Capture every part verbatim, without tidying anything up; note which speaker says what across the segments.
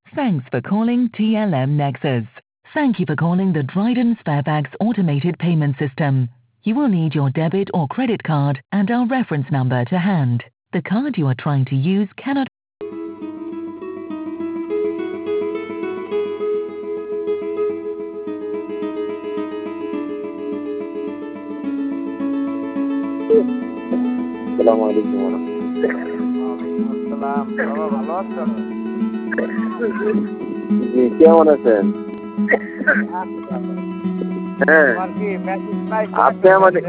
Speaker 1: Thanks for calling T L M Nexus. Thank you for calling the Dryden Sparebags automated payment system. You will need your debit or credit card and our reference number to hand. The card you are trying to use cannot.
Speaker 2: আসসালামু আলাইকুম।
Speaker 3: আসসালাম, বাবা ভালো আছো?
Speaker 2: জি, কেমন আছেন? হ্যাঁ,
Speaker 3: তোমার কি মেসেজ পাইছো?
Speaker 2: আপনি আমাদের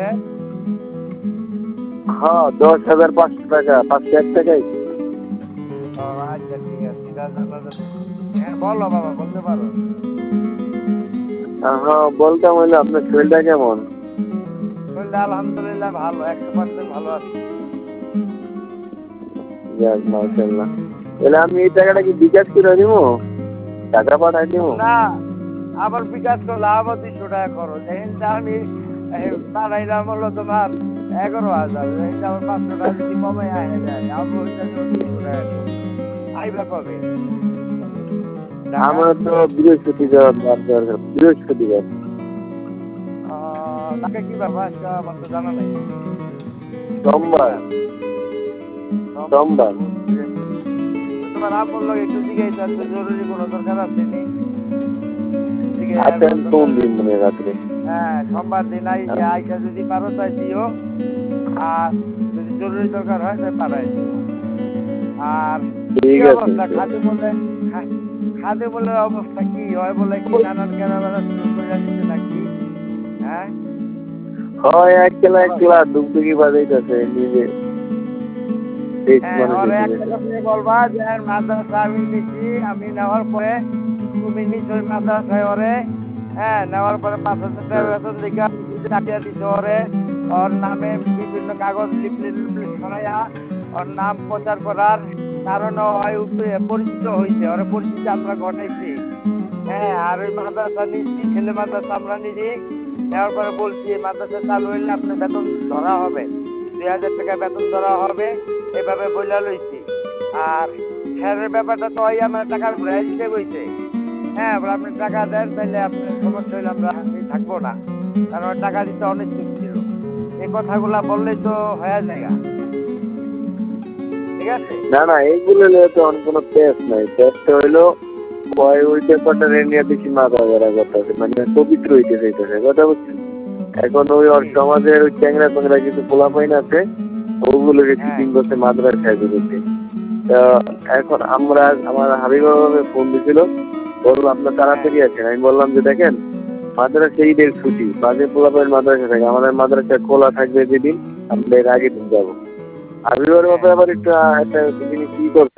Speaker 2: হ্যাঁ দশ হাজার পাঁচশো টাকা পাঁচশো এক টাকাই।
Speaker 3: ও আচ্ছা ঠিক আছে। হ্যাঁ বলো বাবা, বলতে পারো।
Speaker 2: হ্যাঁ বলতাম হইলে আপনার শরীরটা কেমন?
Speaker 3: শরীরটা আলহামদুলিল্লাহ ভালো, একশো পার্সেন্ট ভালো আছে।
Speaker 2: যাক মাশাআল্লাহ। তাহলে আমি এই টাকাটা কি বিকাশ করে দিব? টাকা পাঠাই দিব?
Speaker 3: না, আবার বিকাশ করলে আবার দুইশো টাকা করো। যেহেতু আমি পাঠাইলাম হলো তোমার এগারো হাজার, যেহেতু আমার পাঁচশো টাকা যদি কমে আহে যায়, আবার ওইটা দুইশো টাকা করো। আইবা কবে?
Speaker 2: আমার তো বৃহস্পতিবার দরকার, বৃহস্পতিবার।
Speaker 3: তাকে কি ব্যাপার আমার তো জানা নাই।
Speaker 2: সোমবার সোমবার
Speaker 3: তোমার আপন লোক একটু জিজ্ঞাসা করতে জরুরি কোনো দরকার আছে নি?
Speaker 2: আসেন কোন দিন মনে রাত্রে?
Speaker 3: হ্যাঁ সোমবার দিন আই আইসা যদি পারো তাই দিও, আর যদি জরুরি দরকার হয় তাই পাঠাই দিও। আর
Speaker 2: ঠিক আছে।
Speaker 3: খাদে বলে খাদে বলে অবস্থা কি হয় বলে কি নানান কেনাবেলা শুরু করে দিচ্ছে নাকি? হ্যাঁ
Speaker 2: হয় একলা একলা ডুবডুবি বাজাইতেছে নিজে।
Speaker 3: বলবা যে মাদ্রাসা আমি নিচ্ছি, আমি নেওয়ার পরে তুমি নিশ্চয় মাদ্রাসায় ওরে হ্যাঁ নেওয়ার পরে পাঁচ হাজার টাকা বেতন দিকে চাপিয়ে দিতে ওরে, ওর নামে বিভিন্ন কাগজ লিফলেট ছড়াইয়া ওর নাম প্রচার করার কারণে হয় পরিচিত হয়েছে, ওরা পরিচিতি আমরা ঘটাইছি। হ্যাঁ আর ওই মাদ্রাসা নিচ্ছি, ছেলে মাদ্রাসা আমরা নিচ্ছি, নেওয়ার পরে বলছি মাদ্রাসা চালু হইলে আপনার বেতন ধরা হবে, দুই হাজার টাকা বেতন ধরা হবে, এভাবে বইলা লইছি। আর স্যারের ব্যাপারটা তো ওই আমার টাকা ঘুরাই দিতে বইছে। হ্যাঁ এবার আপনি টাকা দেন, তাহলে আপনার সমস্যা হইলে আমরা থাকবো না, কারণ টাকা দিতে অনিচ্ছুক ছিল। এই কথাগুলা বললেই তো হয়ে যায়। ঠিক আছে
Speaker 2: না না এইগুলো নিয়ে তো কোনো পেস নাই। পেসটা হইলো ওই ওই ব্যাপারটা নিয়ে বেশি মাথা ধরা করতেছে, মানে পবিত্র হইতে চাইতেছে, কথা বুঝছেন? এখন ওই ওর সমাজের ওই চ্যাংরা চ্যাংরা কিছু পোলাপাইন আছে, ওগুলোকে চিটিং করতে মাদ্রাসায় দিতে। তা এখন আমরা আমার হাবিব বাবা ফোন দিছিল, বললো আপনার তাড়াতাড়ি আছেন। আমি বললাম যে দেখেন মাদ্রাসা ঈদের ছুটি, বাজে পোলাপাইন মাদ্রাসা থাকে, আমাদের মাদ্রাসা খোলা থাকবে যেদিন আমরা এর আগের দিন যাবো। হাবিবের মতো আবার একটু একটা জিনিস কি করছে